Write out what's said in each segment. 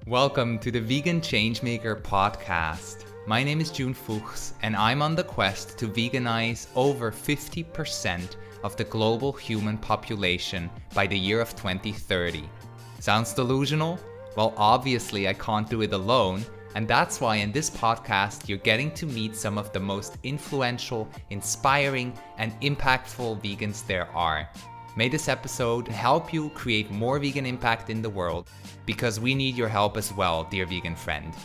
Welcome to the Vegan Changemaker podcast. My name is June Fuchs, and I'm on the quest to veganize over 50% of the global human population by the year of 2030. Sounds delusional? Well, obviously I can't do it alone, and that's why in this podcast you're getting to meet some of the most influential, inspiring, and impactful vegans there are. May this episode help you create more vegan impact in the world, because we need your help as well, dear vegan friend.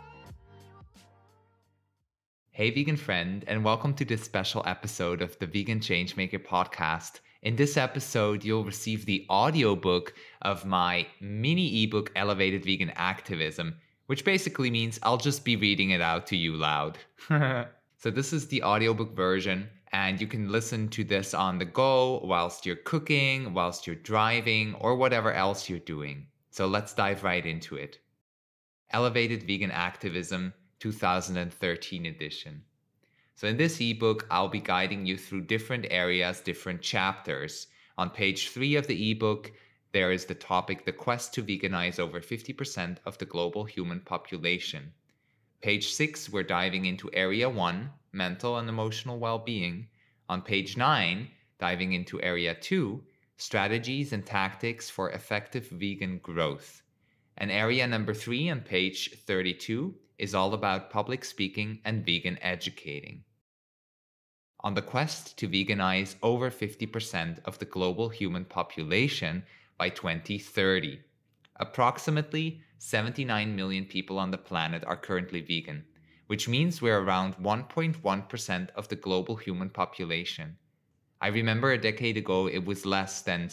Hey vegan friend, and welcome to this special episode of the Vegan Changemaker podcast. In this episode, you'll receive the audiobook of my mini ebook, Elevated Vegan Activism, which basically means I'll just be reading it out to you loud. So this is the audiobook version, and you can listen to this on the go whilst you're cooking, whilst you're driving, or whatever else you're doing. So let's dive right into it. Elevated Vegan Activism 2013 edition. So in this ebook, I'll be guiding you through different areas, different chapters. On page 3 of the ebook, there is the topic, The Quest to Veganize Over 50% of the Global Human Population. Page 6, we're diving into Area 1, Mental and Emotional Well-Being. On page 9, diving into Area 2, Strategies and Tactics for Effective Vegan Growth. And area number 3 on page 32 is all about public speaking and vegan educating. On the quest to veganize over 50% of the global human population by 2030. Approximately 79 million people on the planet are currently vegan, which means we're around 1.1% of the global human population. I remember a decade ago it was less than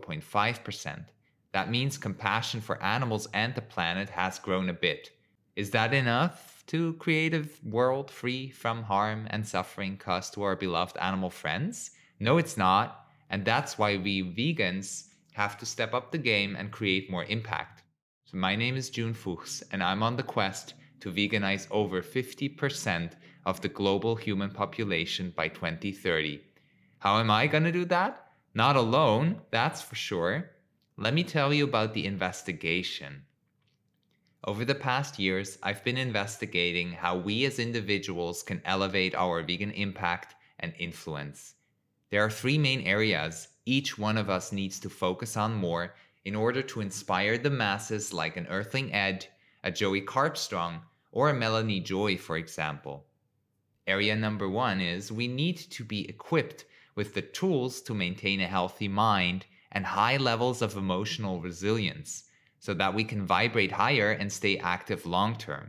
0.5%. That means compassion for animals and the planet has grown a bit. Is that enough to create a world free from harm and suffering caused to our beloved animal friends? No, it's not. And that's why we vegans have to step up the game and create more impact. So my name is June Fuchs, and I'm on the quest to veganize over 50% of the global human population by 2030. How am I going to do that? Not alone, that's for sure. Let me tell you about the investigation. Over the past years, I've been investigating how we as individuals can elevate our vegan impact and influence. There are 3 main areas each one of us needs to focus on more in order to inspire the masses, like an Earthling Ed, a Joey Carpstrong, or a Melanie Joy, for example. Area number 1 is we need to be equipped with the tools to maintain a healthy mind and high levels of emotional resilience so that we can vibrate higher and stay active long term.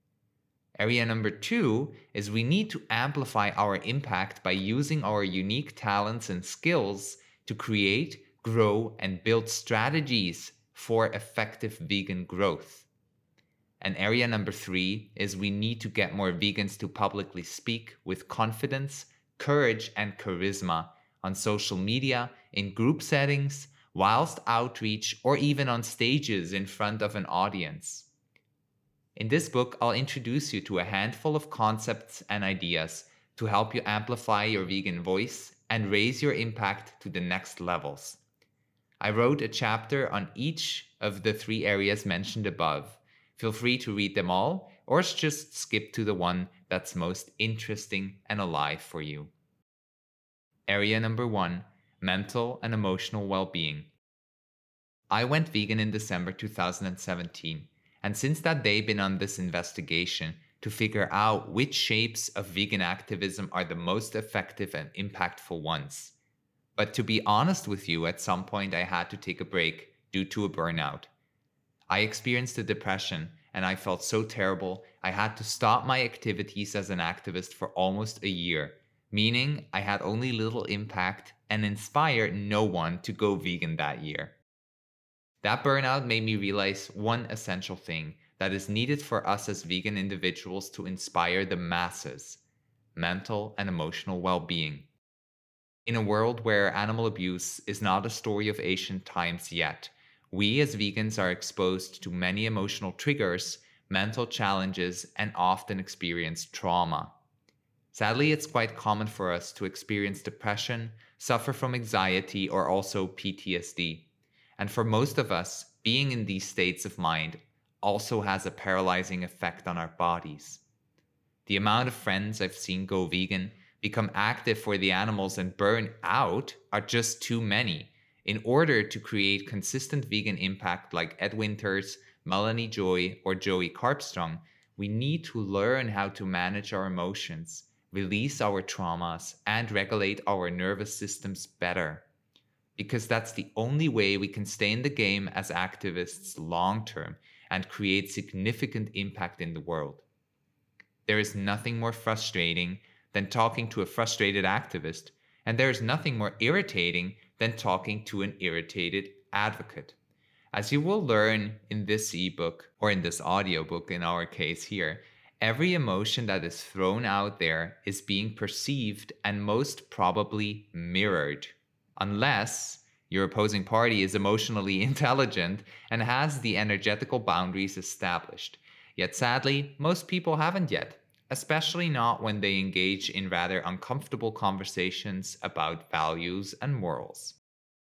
Area number 2 is we need to amplify our impact by using our unique talents and skills to create, grow, and build strategies for effective vegan growth. And area number 3 is we need to get more vegans to publicly speak with confidence, courage, and charisma on social media, in group settings, whilst outreach, or even on stages in front of an audience. In this book, I'll introduce you to a handful of concepts and ideas to help you amplify your vegan voice and raise your impact to the next levels. I wrote a chapter on each of the 3 areas mentioned above. Feel free to read them all, or just skip to the one that's most interesting and alive for you. Area number 1, Mental and Emotional Well-Being. I went vegan in December 2017, and since that day been on this investigation to figure out which shapes of vegan activism are the most effective and impactful ones. But to be honest with you, at some point I had to take a break due to a burnout. I experienced a depression, and I felt so terrible I had to stop my activities as an activist for almost a year, meaning I had only little impact and inspired no one to go vegan that year. That burnout made me realize one essential thing that is needed for us as vegan individuals to inspire the masses: mental and emotional well-being. In a world where animal abuse is not a story of ancient times yet, we as vegans are exposed to many emotional triggers, mental challenges, and often experience trauma. Sadly, it's quite common for us to experience depression, suffer from anxiety, or also PTSD. And for most of us, being in these states of mind also has a paralyzing effect on our bodies. The amount of friends I've seen go vegan, become active for the animals, and burn out are just too many. In order to create consistent vegan impact like Ed Winters, Melanie Joy, or Joey Carpstrong, we need to learn how to manage our emotions, release our traumas, and regulate our nervous systems better. Because that's the only way we can stay in the game as activists long term and create significant impact in the world. There is nothing more frustrating than talking to a frustrated activist, and there is nothing more irritating than talking to an irritated advocate. As you will learn in this ebook, or in this audiobook in our case here, every emotion that is thrown out there is being perceived and most probably mirrored. Unless your opposing party is emotionally intelligent and has the energetical boundaries established. Yet sadly, most people haven't yet, especially not when they engage in rather uncomfortable conversations about values and morals.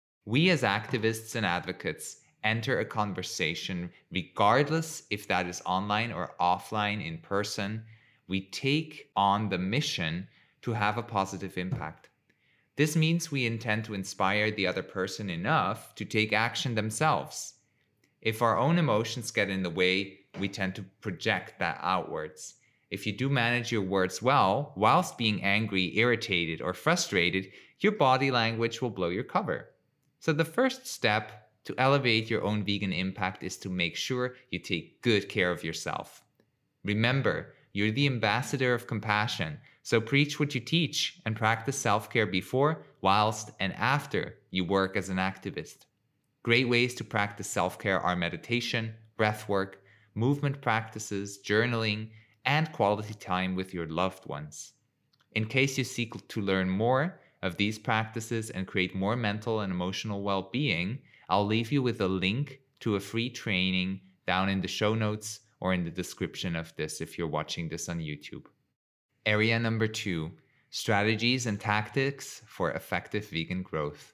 We as activists and advocates enter a conversation regardless if that is online or offline in person. We take on the mission to have a positive impact. This means we intend to inspire the other person enough to take action themselves. If our own emotions get in the way, we tend to project that outwards. If you do manage your words well, whilst being angry, irritated, or frustrated, your body language will blow your cover. So the first step to elevate your own vegan impact is to make sure you take good care of yourself. Remember, you're the ambassador of compassion, so preach what you teach and practice self-care before, whilst, and after you work as an activist. Great ways to practice self-care are meditation, breathwork, movement practices, journaling, and quality time with your loved ones. In case you seek to learn more of these practices and create more mental and emotional well-being, I'll leave you with a link to a free training down in the show notes or in the description of this if you're watching this on YouTube. Area number 2, strategies and tactics for effective vegan growth.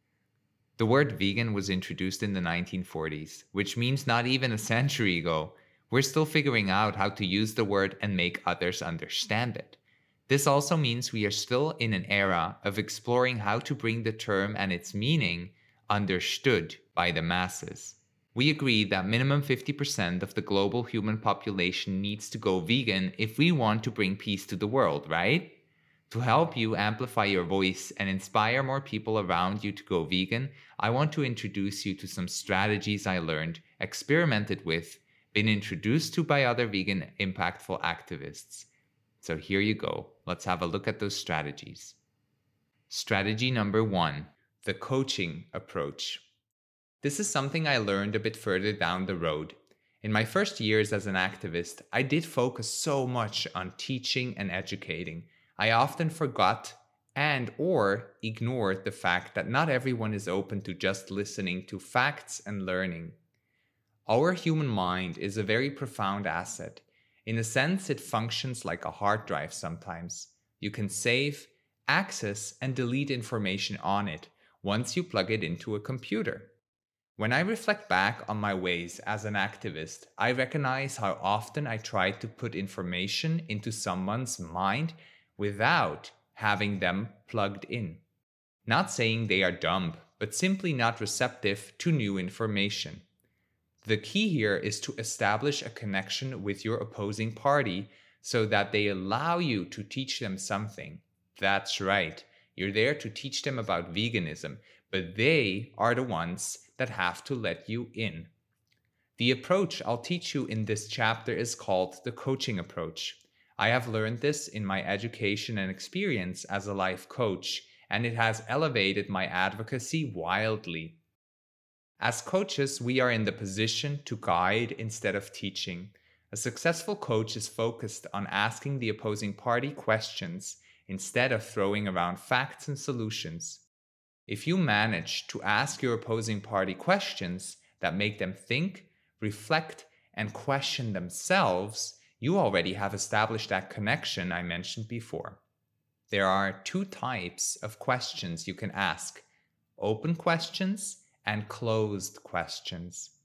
The word vegan was introduced in the 1940s, which means not even a century ago. We're still figuring out how to use the word and make others understand it. This also means we are still in an era of exploring how to bring the term and its meaning understood by the masses. We agree that minimum 50% of the global human population needs to go vegan if we want to bring peace to the world, right? To help you amplify your voice and inspire more people around you to go vegan, I want to introduce you to some strategies I learned, experimented with, been introduced to by other vegan impactful activists. So here you go. Let's have a look at those strategies. Strategy number 1, the coaching approach. This is something I learned a bit further down the road. In my first years as an activist, I did focus so much on teaching and educating. I often forgot and/or ignored the fact that not everyone is open to just listening to facts and learning. Our human mind is a very profound asset. In a sense, it functions like a hard drive sometimes. You can save, access, and delete information on it once you plug it into a computer. When I reflect back on my ways as an activist, I recognize how often I tried to put information into someone's mind without having them plugged in. Not saying they are dumb, but simply not receptive to new information. The key here is to establish a connection with your opposing party so that they allow you to teach them something. That's right, you're there to teach them about veganism, but they are the ones that have to let you in. The approach I'll teach you in this chapter is called the coaching approach. I have learned this in my education and experience as a life coach, and it has elevated my advocacy wildly. As coaches, we are in the position to guide instead of teaching. A successful coach is focused on asking the opposing party questions instead of throwing around facts and solutions. If you manage to ask your opposing party questions that make them think, reflect, and question themselves, you already have established that connection I mentioned before. There are 2 types of questions you can ask: open questions and closed questions.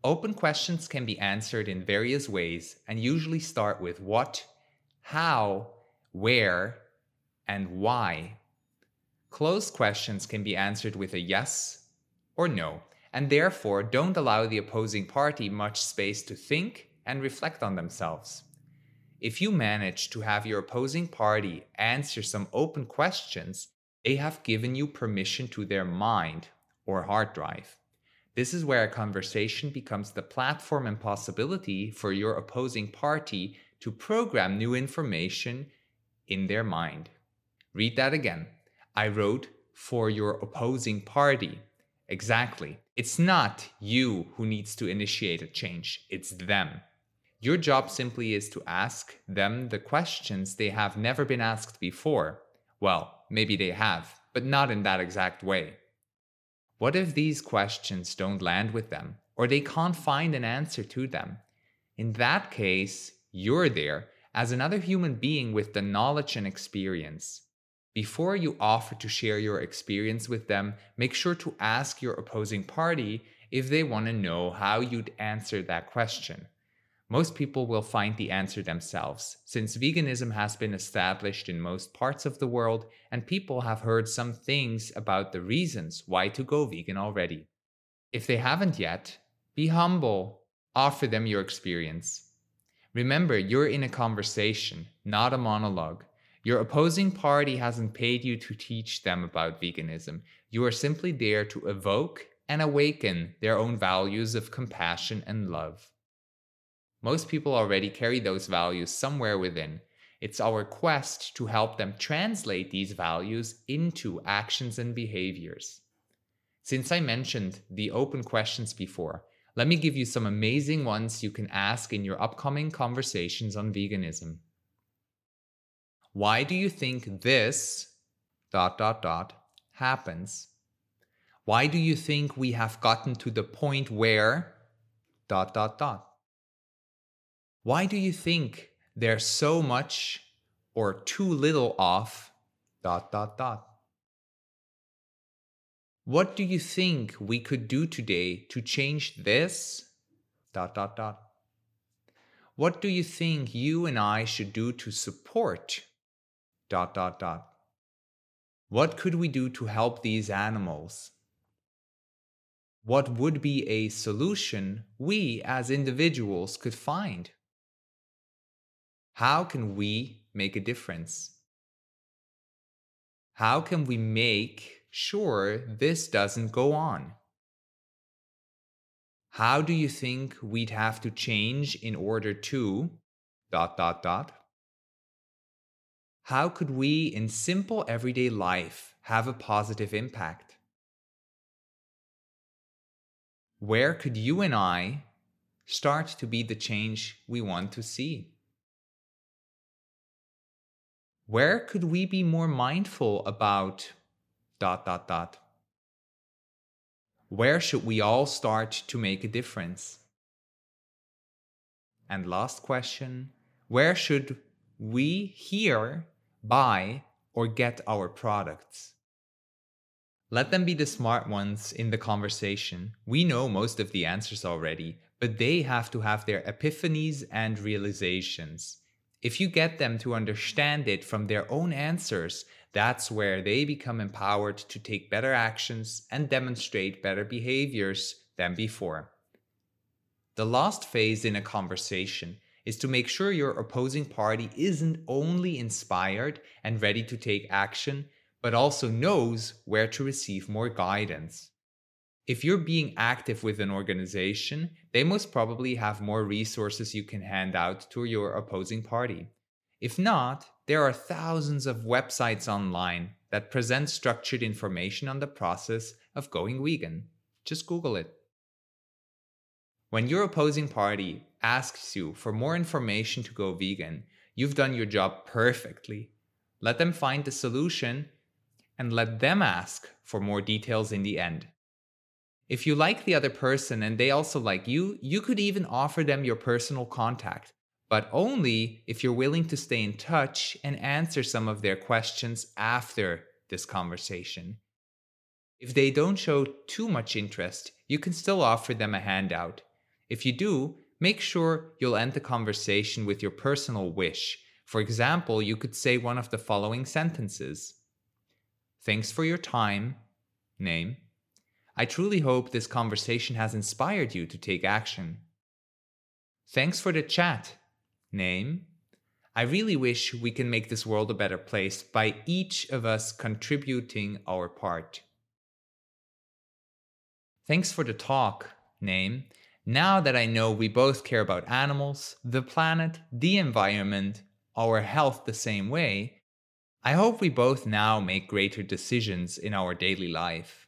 Open questions can be answered in various ways and usually start with what, how, where, and why. Closed questions can be answered with a yes or no, and therefore don't allow the opposing party much space to think and reflect on themselves. If you manage to have your opposing party answer some open questions, they have given you permission to their mind or hard drive. This is where a conversation becomes the platform and possibility for your opposing party to program new information in their mind. Read that again. I wrote for your opposing party. Exactly. It's not you who needs to initiate a change, it's them. Your job simply is to ask them the questions they have never been asked before. Well, maybe they have, but not in that exact way. What if these questions don't land with them, or they can't find an answer to them? In that case, you're there as another human being with the knowledge and experience. Before you offer to share your experience with them, make sure to ask your opposing party if they want to know how you'd answer that question. Most people will find the answer themselves, since veganism has been established in most parts of the world and people have heard some things about the reasons why to go vegan already. If they haven't yet, be humble. Offer them your experience. Remember, you're in a conversation, not a monologue. Your opposing party hasn't paid you to teach them about veganism. You are simply there to evoke and awaken their own values of compassion and love. Most people already carry those values somewhere within. It's our quest to help them translate these values into actions and behaviors. Since I mentioned the open questions before, let me give you some amazing ones you can ask in your upcoming conversations on veganism. Why do you think this ... happens? Why do you think we have gotten to the point where ... Why do you think there's so much or too little of ... What do you think we could do today to change this ... What do you think you and I should do to support ... What could we do to help these animals? What would be a solution we as individuals could find? How can we make a difference? How can we make sure this doesn't go on? How do you think we'd have to change in order to ... How could we, in simple everyday life, have a positive impact? Where could you and I start to be the change we want to see? Where could we be more mindful about ... Where should we all start to make a difference? And last question, where should we hear, buy, or get our products? Let them be the smart ones in the conversation. We know most of the answers already, but they have to have their epiphanies and realizations. If you get them to understand it from their own answers, that's where they become empowered to take better actions and demonstrate better behaviors than before. The last phase in a conversation is to make sure your opposing party isn't only inspired and ready to take action, but also knows where to receive more guidance. If you're being active with an organization, they most probably have more resources you can hand out to your opposing party. If not, there are thousands of websites online that present structured information on the process of going vegan. Just Google it. When your opposing party asks you for more information to go vegan, you've done your job perfectly. Let them find the solution and let them ask for more details in the end. If you like the other person and they also like you, you could even offer them your personal contact, but only if you're willing to stay in touch and answer some of their questions after this conversation. If they don't show too much interest, you can still offer them a handout. If you do, make sure you'll end the conversation with your personal wish. For example, you could say one of the following sentences: Thanks for your time, name. I truly hope this conversation has inspired you to take action. Thanks for the chat, name. I really wish we can make this world a better place by each of us contributing our part. Thanks for the talk, name. Now that I know we both care about animals, the planet, the environment, our health the same way, I hope we both now make greater decisions in our daily life.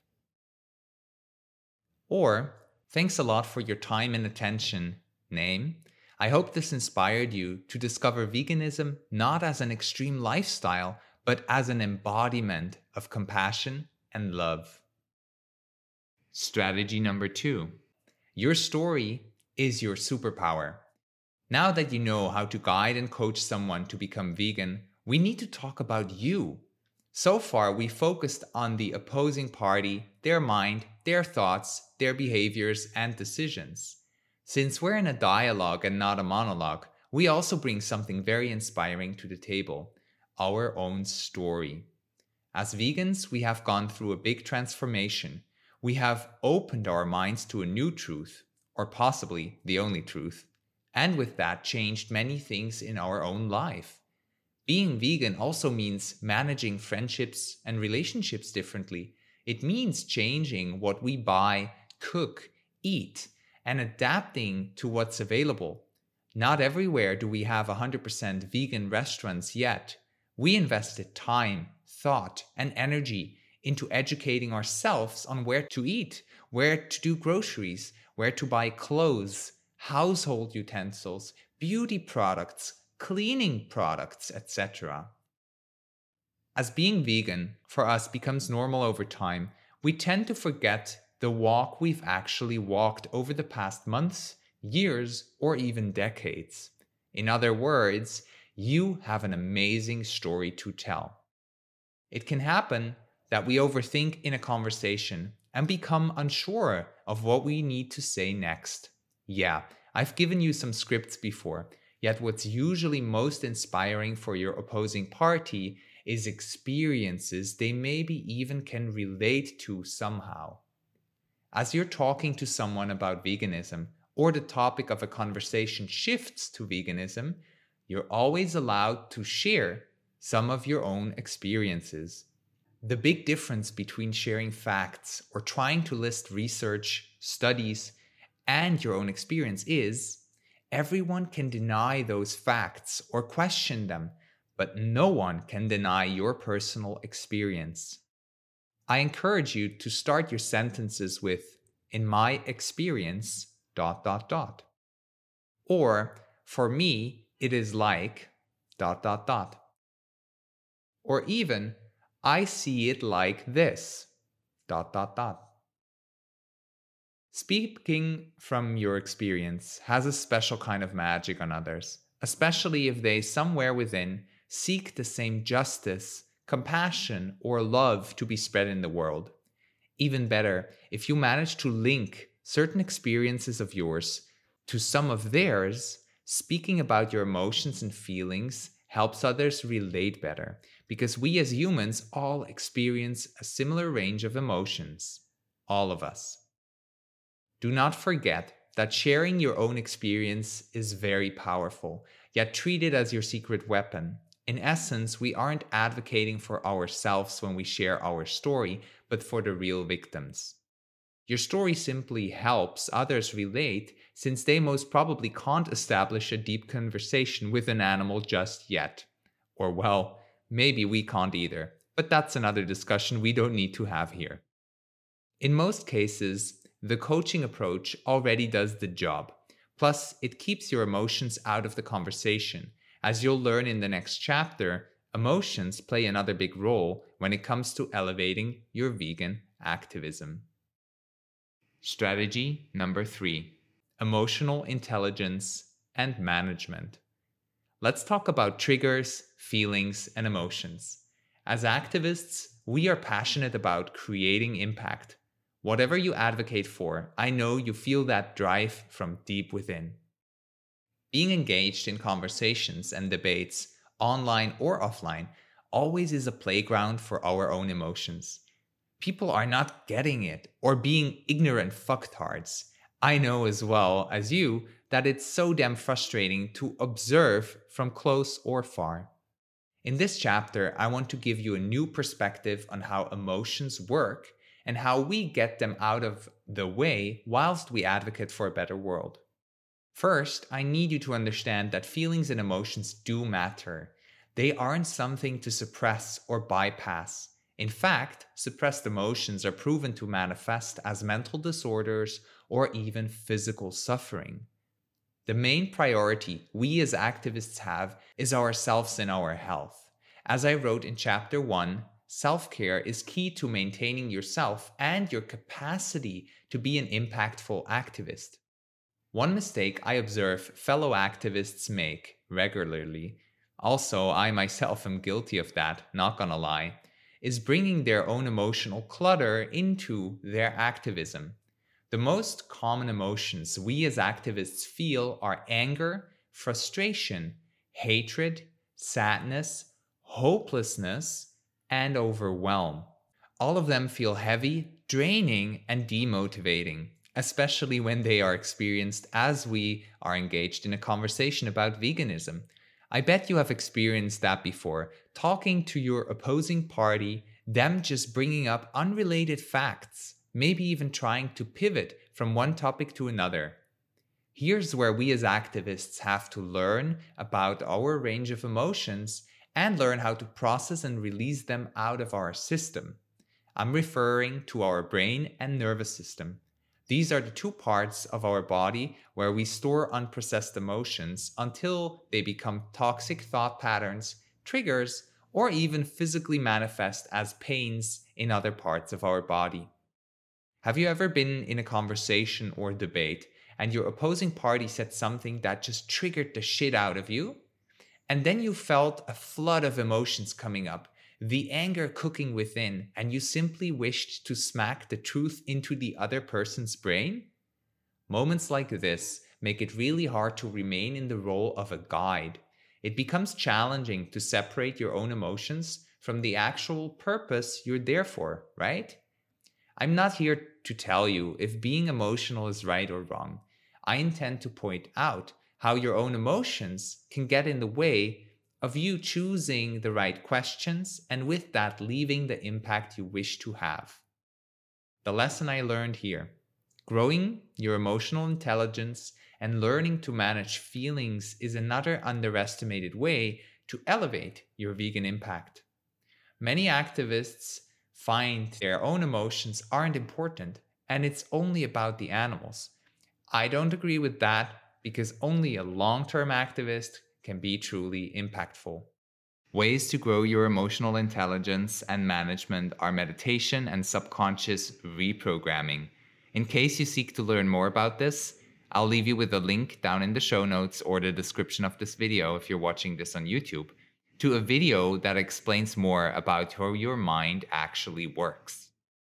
Or, thanks a lot for your time and attention, name. I hope this inspired you to discover veganism not as an extreme lifestyle, but as an embodiment of compassion and love. Strategy number 2. Your story is your superpower. Now that you know how to guide and coach someone to become vegan, we need to talk about you. So far, we focused on the opposing party, their mind, their thoughts, their behaviors, and decisions. Since we're in a dialogue and not a monologue, we also bring something very inspiring to the table: our own story. As vegans, we have gone through a big transformation. We have opened our minds to a new truth, or possibly the only truth, and with that changed many things in our own life. Being vegan also means managing friendships and relationships differently. It means changing what we buy, cook, eat, and adapting to what's available. Not everywhere do we have 100% vegan restaurants yet. We invested time, thought, and energy into educating ourselves on where to eat, where to do groceries, where to buy clothes, household utensils, beauty products, cleaning products, etc. As being vegan for us becomes normal over time, we tend to forget the walk we've actually walked over the past months, years, or even decades. In other words, you have an amazing story to tell. It can happen that we overthink in a conversation and become unsure of what we need to say next. Yeah, I've given you some scripts before, yet what's usually most inspiring for your opposing party is experiences they maybe even can relate to somehow. As you're talking to someone about veganism, or the topic of a conversation shifts to veganism, you're always allowed to share some of your own experiences. The big difference between sharing facts or trying to list research, studies, and your own experience is everyone can deny those facts or question them, but no one can deny your personal experience. I encourage you to start your sentences with, in my experience, ... Or, for me, it is like ... Or even, I see it like this ... Speaking from your experience has a special kind of magic on others, especially if they somewhere within seek the same justice, compassion, or love to be spread in the world. Even better, if you manage to link certain experiences of yours to some of theirs, speaking about your emotions and feelings helps others relate better, because we as humans all experience a similar range of emotions. All of us. Do not forget that sharing your own experience is very powerful, yet treat it as your secret weapon. In essence, we aren't advocating for ourselves when we share our story, but for the real victims. Your story simply helps others relate, since they most probably can't establish a deep conversation with an animal just yet. Or, well, maybe we can't either, but that's another discussion we don't need to have here. In most cases, the coaching approach already does the job. Plus, it keeps your emotions out of the conversation. As you'll learn in the next chapter, emotions play another big role when it comes to elevating your vegan activism. Strategy number 3: emotional intelligence and management. Let's talk about triggers, feelings, and emotions. As activists, we are passionate about creating impact. Whatever you advocate for, I know you feel that drive from deep within. Being engaged in conversations and debates, online or offline, always is a playground for our own emotions. People are not getting it or being ignorant fucktards. I know as well as you that it's so damn frustrating to observe from close or far. In this chapter, I want to give you a new perspective on how emotions work and how we get them out of the way whilst we advocate for a better world. First, I need you to understand that feelings and emotions do matter. They aren't something to suppress or bypass. In fact, suppressed emotions are proven to manifest as mental disorders or even physical suffering. The main priority we as activists have is ourselves and our health. As I wrote in chapter 1, self-care is key to maintaining yourself and your capacity to be an impactful activist. One mistake I observe fellow activists make regularly, also I myself am guilty of that, not gonna lie, is bringing their own emotional clutter into their activism. The most common emotions we as activists feel are anger, frustration, hatred, sadness, hopelessness, and overwhelm. All of them feel heavy, draining, and demotivating, especially when they are experienced as we are engaged in a conversation about veganism. I bet you have experienced that before, talking to your opposing party, them just bringing up unrelated facts, maybe even trying to pivot from one topic to another. Here's where we as activists have to learn about our range of emotions and learn how to process and release them out of our system. I'm referring to our brain and nervous system. These are the two parts of our body where we store unprocessed emotions until they become toxic thought patterns, triggers, or even physically manifest as pains in other parts of our body. Have you ever been in a conversation or debate and your opposing party said something that just triggered the shit out of you? And then you felt a flood of emotions coming up, the anger cooking within, and you simply wished to smack the truth into the other person's brain? Moments like this make it really hard to remain in the role of a guide. It becomes challenging to separate your own emotions from the actual purpose you're there for, right? I'm not here to tell you if being emotional is right or wrong. I intend to point out how your own emotions can get in the way of you choosing the right questions and with that leaving the impact you wish to have. The lesson I learned here: growing your emotional intelligence and learning to manage feelings is another underestimated way to elevate your vegan impact. Many activists find their own emotions aren't important and it's only about the animals. I don't agree with that because only a long-term activist can be truly impactful. Ways to grow your emotional intelligence and management are meditation and subconscious reprogramming. In case you seek to learn more about this, I'll leave you with a link down in the show notes or the description of this video if you're watching this on YouTube, to a video that explains more about how your mind actually works.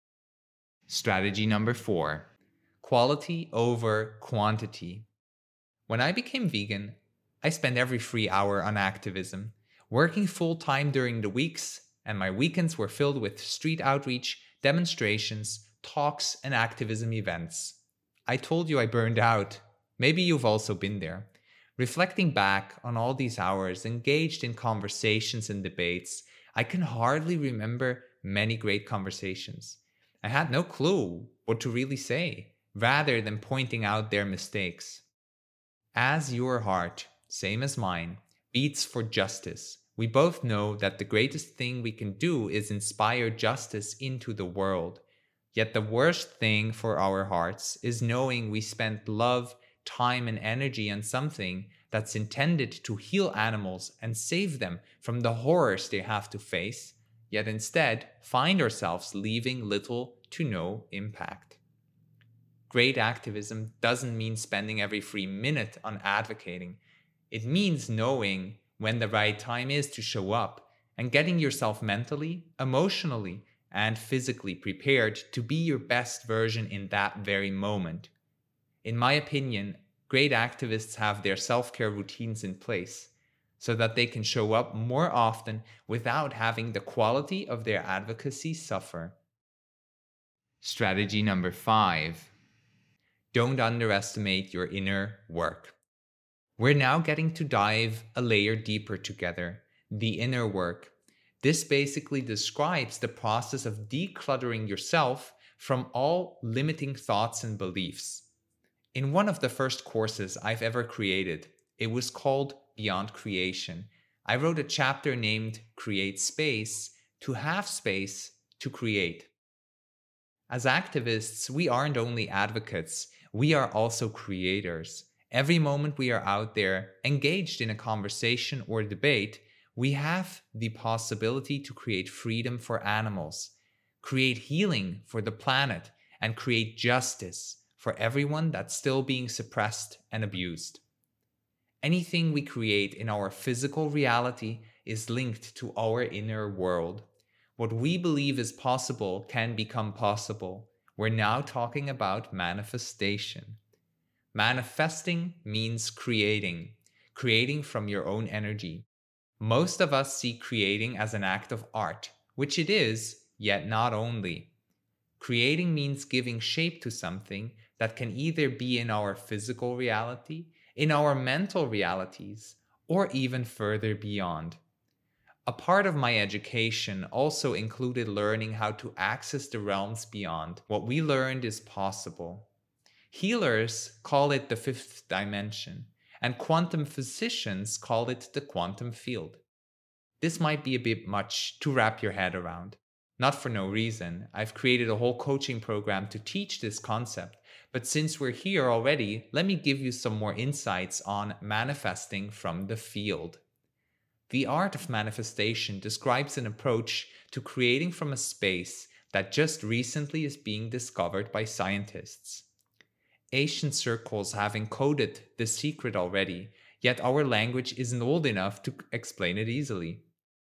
Strategy number 4: quality over quantity. When I became vegan, I spent every free hour on activism, working full-time during the weeks, and my weekends were filled with street outreach, demonstrations, talks, and activism events. I told you I burned out. Maybe you've also been there. Reflecting back on all these hours engaged in conversations and debates, I can hardly remember many great conversations. I had no clue what to really say, rather than pointing out their mistakes. As your heart, same as mine, beats for justice, we both know that the greatest thing we can do is inspire justice into the world. Yet the worst thing for our hearts is knowing we spent love, time, and energy on something that's intended to heal animals and save them from the horrors they have to face, yet instead find ourselves leaving little to no impact. Great activism doesn't mean spending every free minute on advocating. It means knowing when the right time is to show up and getting yourself mentally, emotionally, and physically prepared to be your best version in that very moment. In my opinion, great activists have their self-care routines in place so that they can show up more often without having the quality of their advocacy suffer. Strategy number 5. Don't underestimate your inner work. We're now getting to dive a layer deeper together, the inner work. This basically describes the process of decluttering yourself from all limiting thoughts and beliefs. In one of the first courses I've ever created, it was called Beyond Creation. I wrote a chapter named Create Space to have space to create. As activists, we aren't only advocates, we are also creators. Every moment we are out there engaged in a conversation or debate, we have the possibility to create freedom for animals, create healing for the planet, and create justice for everyone that's still being suppressed and abused. Anything we create in our physical reality is linked to our inner world. What we believe is possible can become possible. We're now talking about manifestation. Manifesting means creating from your own energy. Most of us see creating as an act of art, which it is, yet not only. Creating means giving shape to something that can either be in our physical reality, in our mental realities, or even further beyond. A part of my education also included learning how to access the realms beyond what we learned is possible. Healers call it the fifth dimension, and quantum physicians call it the quantum field. This might be a bit much to wrap your head around. Not for no reason. I've created a whole coaching program to teach this concept. But since we're here already, let me give you some more insights on manifesting from the field. The art of manifestation describes an approach to creating from a space that just recently is being discovered by scientists. Ancient circles have encoded the secret already, yet our language isn't old enough to explain it easily.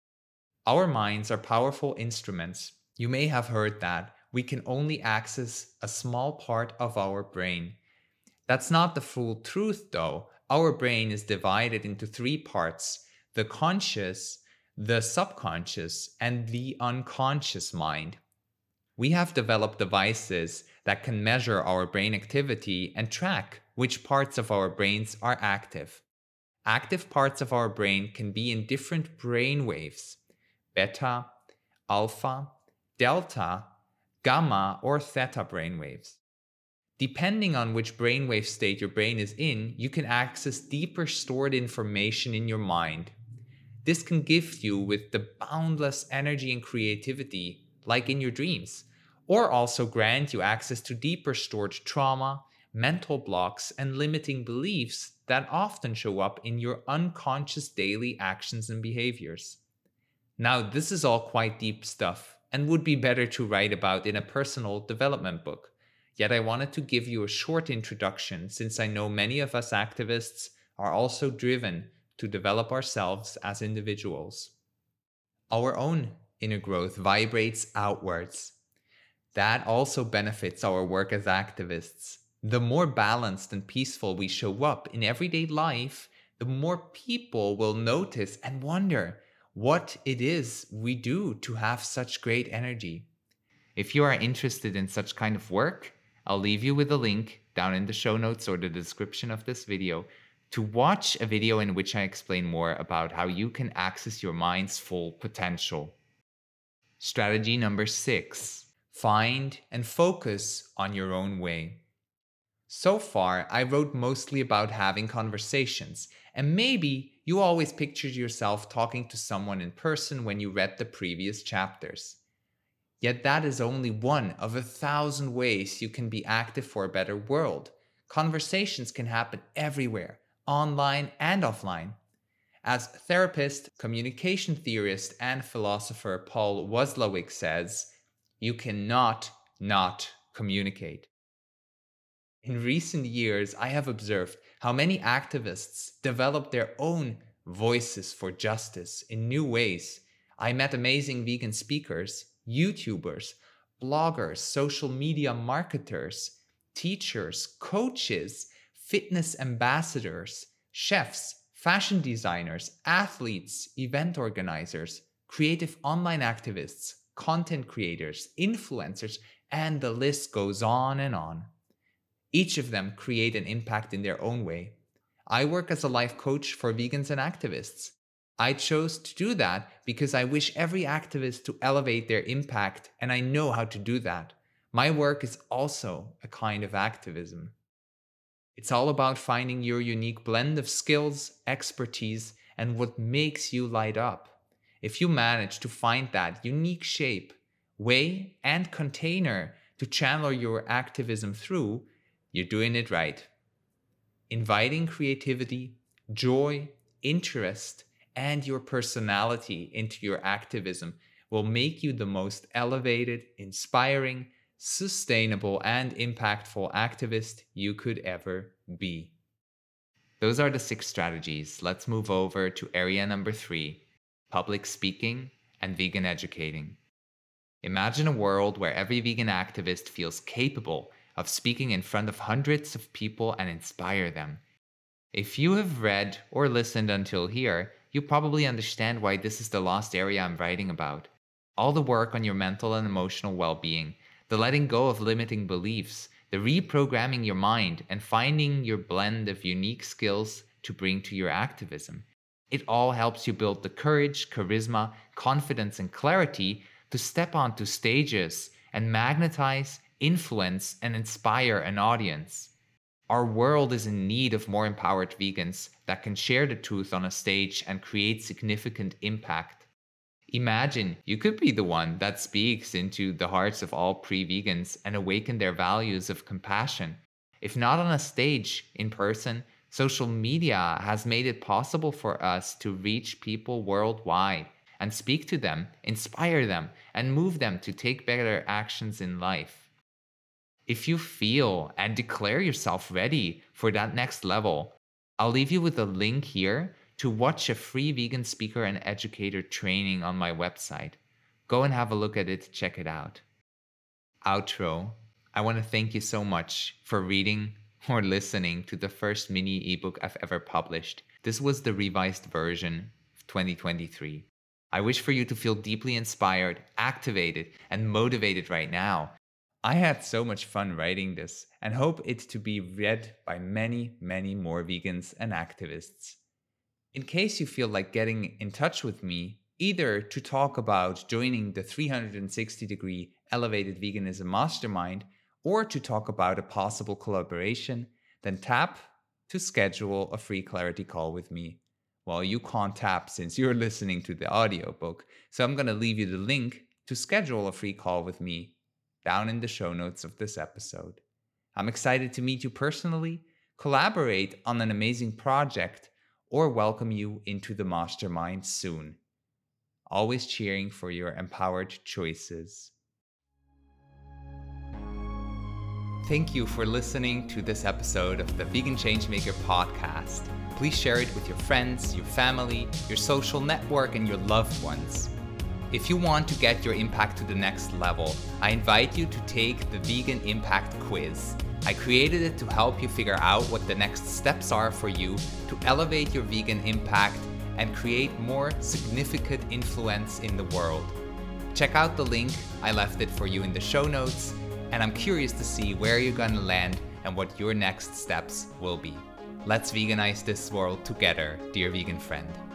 Our minds are powerful instruments. You may have heard that we can only access a small part of our brain. That's not the full truth, though. Our brain is divided into 3 parts: the conscious, the subconscious, and the unconscious mind. We have developed devices that can measure our brain activity and track which parts of our brains are active. Active parts of our brain can be in different brain waves: beta, alpha, delta, gamma, or theta brainwaves. Depending on which brainwave state your brain is in, you can access deeper stored information in your mind. This can gift you with the boundless energy and creativity, like in your dreams, or also grant you access to deeper stored trauma, mental blocks, and limiting beliefs that often show up in your unconscious daily actions and behaviors. Now, this is all quite deep stuff and would be better to write about in a personal development book. Yet I wanted to give you a short introduction since I know many of us activists are also driven to develop ourselves as individuals. Our own inner growth vibrates outwards. That also benefits our work as activists. The more balanced and peaceful we show up in everyday life, the more people will notice and wonder what it is we do to have such great energy. If you are interested in such kind of work, I'll leave you with a link down in the show notes or the description of this video to watch a video in which I explain more about how you can access your mind's full potential. Strategy number 6. Find and focus on your own way. So far, I wrote mostly about having conversations, and maybe you always pictured yourself talking to someone in person when you read the previous chapters. Yet that is only one of 1,000 ways you can be active for a better world. Conversations can happen everywhere, online and offline. As therapist, communication theorist, and philosopher Paul Watzlawick says, you cannot not communicate. In recent years, I have observed how many activists develop their own voices for justice in new ways. I met amazing vegan speakers, YouTubers, bloggers, social media marketers, teachers, coaches, fitness ambassadors, chefs, fashion designers, athletes, event organizers, creative online activists, content creators, influencers, and the list goes on and on. Each of them create an impact in their own way. I work as a life coach for vegans and activists. I chose to do that because I wish every activist to elevate their impact, and I know how to do that. My work is also a kind of activism. It's all about finding your unique blend of skills, expertise, and what makes you light up. If you manage to find that unique shape, way, and container to channel your activism through, you're doing it right. Inviting creativity, joy, interest, and your personality into your activism will make you the most elevated, inspiring, sustainable, and impactful activist you could ever be. Those are the 6 strategies. Let's move over to area number 3, public speaking and vegan educating. Imagine a world where every vegan activist feels capable of speaking in front of hundreds of people and inspire them. If you have read or listened until here, you probably understand why this is the last area I'm writing about. All the work on your mental and emotional well-being, the letting go of limiting beliefs, the reprogramming your mind, and finding your blend of unique skills to bring to your activism. It all helps you build the courage, charisma, confidence, and clarity to step onto stages and magnetize, influence, and inspire an audience. Our world is in need of more empowered vegans that can share the truth on a stage and create significant impact. Imagine you could be the one that speaks into the hearts of all pre-vegans and awaken their values of compassion. If not on a stage, in person, social media has made it possible for us to reach people worldwide and speak to them, inspire them, and move them to take better actions in life. If you feel and declare yourself ready for that next level, I'll leave you with a link here to watch a free vegan speaker and educator training on my website. Go and have a look at it, check it out. Outro. I want to thank you so much for reading or listening to the first mini ebook I've ever published. This was the revised version of 2023. I wish for you to feel deeply inspired, activated, and motivated right now. I had so much fun writing this and hope it to be read by many, many more vegans and activists. In case you feel like getting in touch with me, either to talk about joining the 360-degree Elevated Veganism Mastermind or to talk about a possible collaboration, then tap to schedule a free clarity call with me. Well, you can't tap since you're listening to the audiobook, so I'm going to leave you the link to schedule a free call with me down in the show notes of this episode. I'm excited to meet you personally, collaborate on an amazing project, or welcome you into the mastermind soon. Always cheering for your empowered choices. Thank you for listening to this episode of the Vegan Changemaker podcast. Please share it with your friends, your family, your social network, and your loved ones. If you want to get your impact to the next level, I invite you to take the Vegan Impact Quiz. I created it to help you figure out what the next steps are for you to elevate your vegan impact and create more significant influence in the world. Check out the link, I left it for you in the show notes, and I'm curious to see where you're gonna land and what your next steps will be. Let's veganize this world together, dear vegan friend.